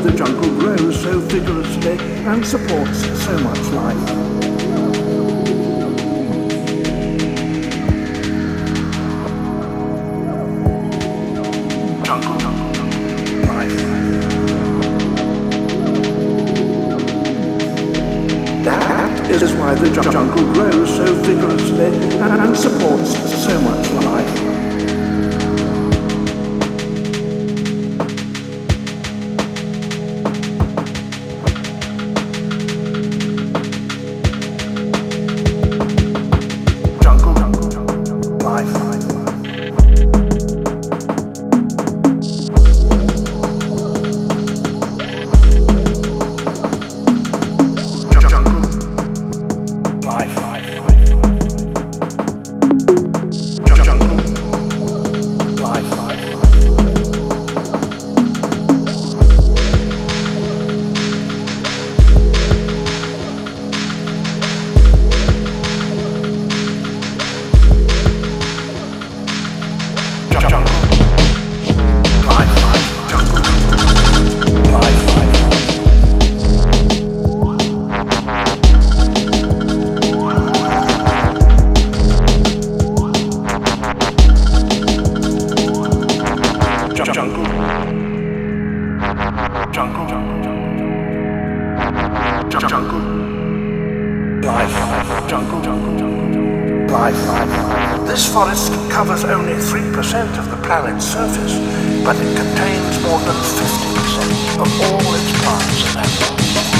the jungle grows so vigorously and supports so much life. That is why the jungle grows so vigorously and supports so much life. This forest covers only 3% of the planet's surface, but it contains more than 50% of all its plants and animals.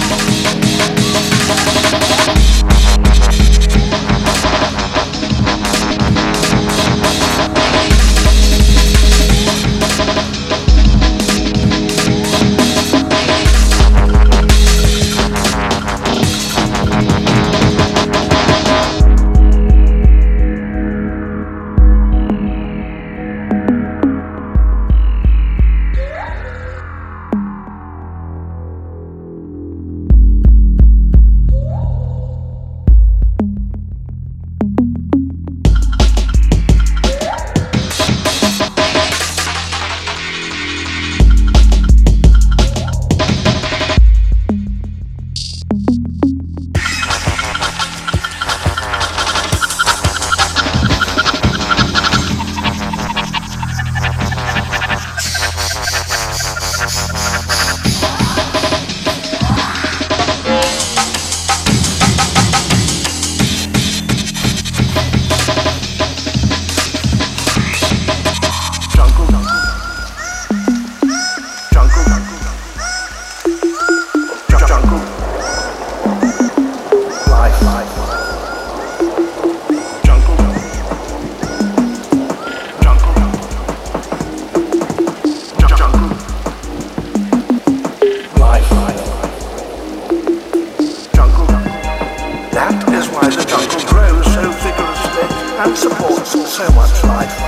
And supports so much life.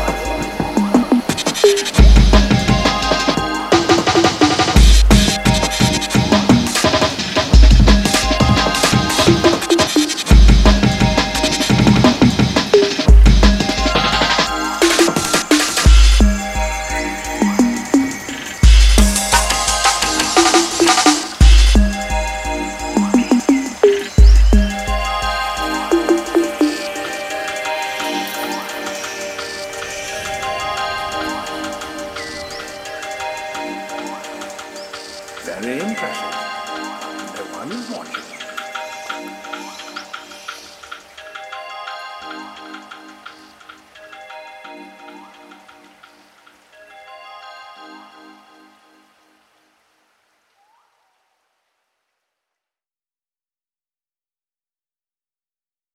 Very impressive. No one is watching.